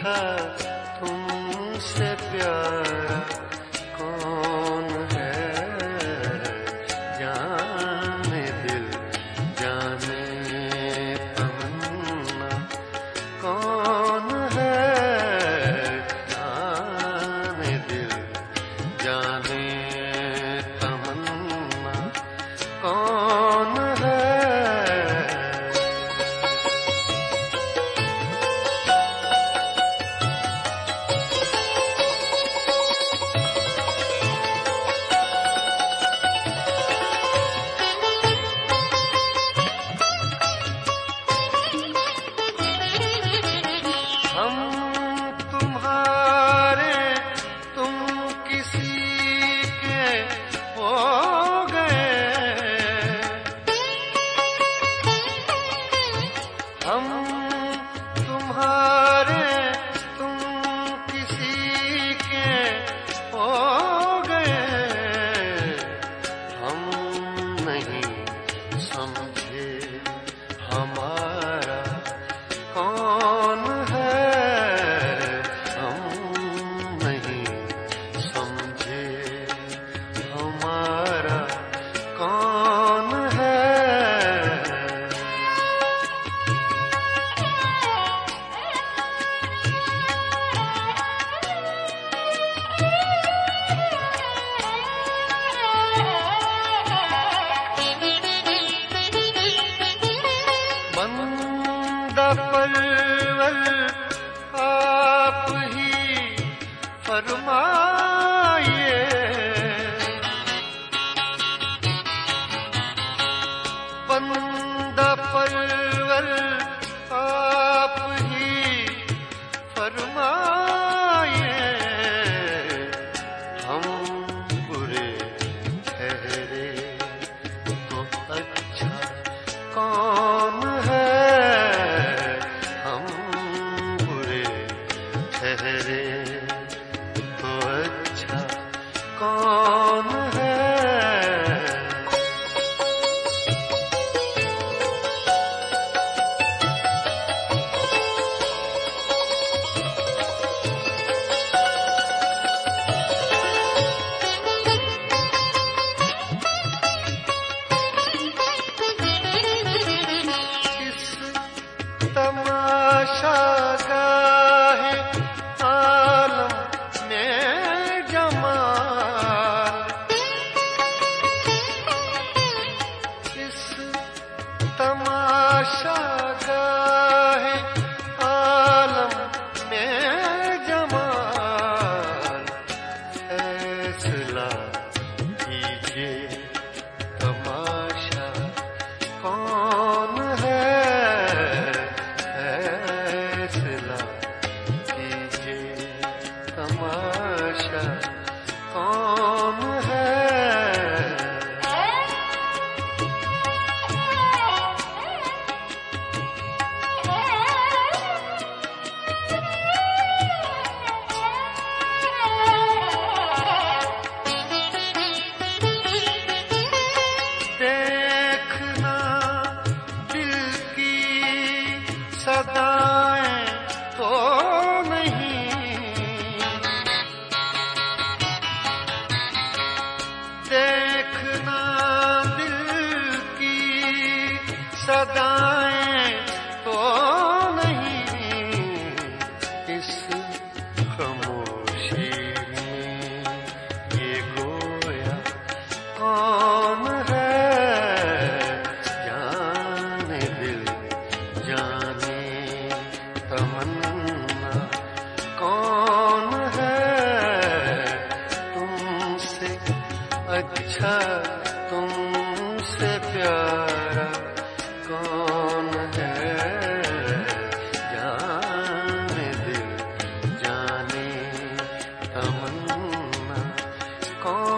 अच्छा तुमसे प्यारा कौन है? जाने दिल जाने तमन्ना कौन है? जाने दिल जाने तमन्ना कौन है? हम तुम्हारे तुम किसी के हो गए। हम तुम्हारे तुम किसी के हो गए। हम नहीं समझे हमारा कौन है? हम नहीं समझे हमारा कौन है? बंदा परवर आप ही फरमाइए। बंदा परवर आप ही फरमाइए। हम बुरे ठहरे तो अच्छा कौन है? हम बुरे ठहरे तो अच्छा कौन है? तमाशा गाहे आलम में जमाल। इस तमाशा गाहे आलम में जमाल। फैसला कीजिए तमाशा कौन है? फैसला कीजिए तमाशा कौन है? देखना दिल की सदाएं तो नहीं। देखना दिल की सदाएं तो नहीं। इस खामोशी में ये गोया कौन है? जाने दिल जाने तमन्ना कौन है? तुमसे अच्छा तुमसे प्यारा कौन है? जाने दिल जाने तमन्ना कौन